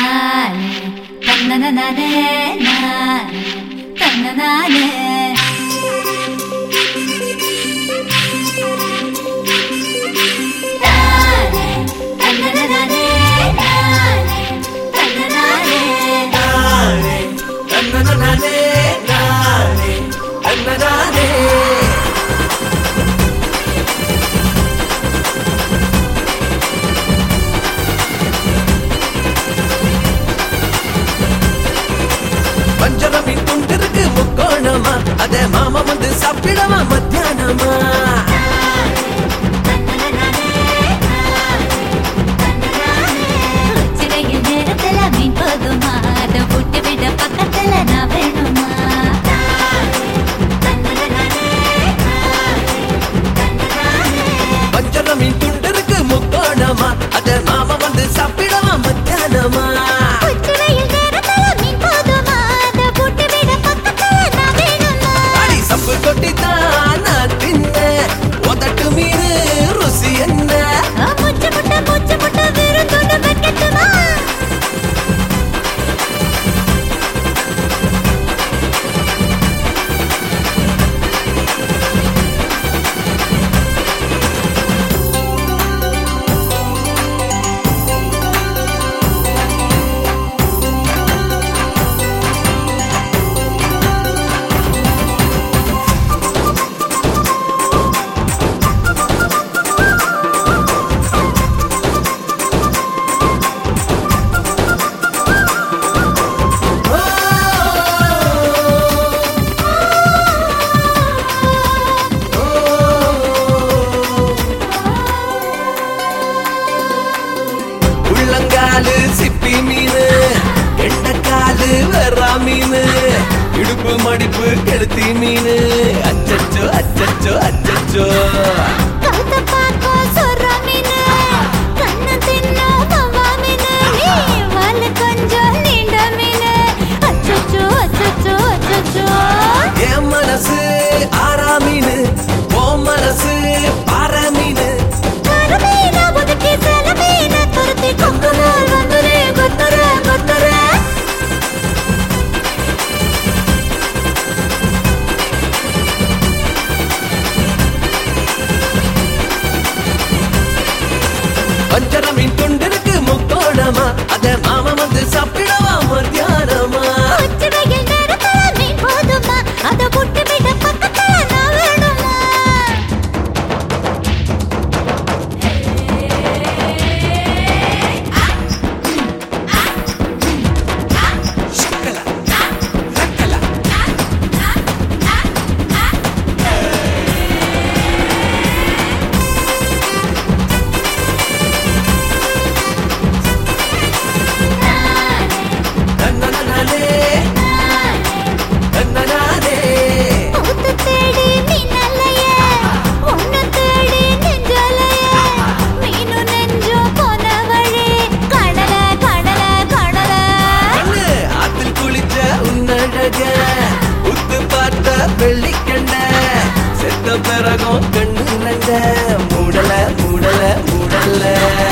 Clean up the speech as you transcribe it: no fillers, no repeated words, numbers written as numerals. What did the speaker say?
பஞ்சரமின் துண்டிருக்கு முக்கோணமா அதே மாமா வந்து சாப்பிடவா மத்தியானமா நேரத்துல மீன் போதுமா அதை விட்டு விட பக்கத்துல நான் வேணுமா பஞ்சரமின் துண்டிருக்கு முக்கோணமா அதே மாமா வந்து சாப்பிடவா மத்தியானமா கொட்டித்தான் நான் தின்ன உதட்டு மீறு ருசி என்ன மூச்சு முட்டை விருந்தோட வைக்கட்டுமா உள்ளங்காலு சிப்பி மீனு எண்டக்காலு வெறா மீனு இடுப்பு மடிப்பு கெளுத்தி மீனு அச்சச்சோ அச்சச்சோ அச்சச்சோ என் மனசு ஆறா மீனு ஓ மனசு பாற மீனு பஞ்சரமின் துண்டிருக்கு முக்கோணமா அத மாமா வந்து சாப்பிடவா மத்தியானமா அதை விட்டு விட பக்கத்துல நான் வேணுமா உத்து பார்த்த வெள்ளிக்கண்ட செத்த பிறகும் கண்ணு மூடல மூடல மூடல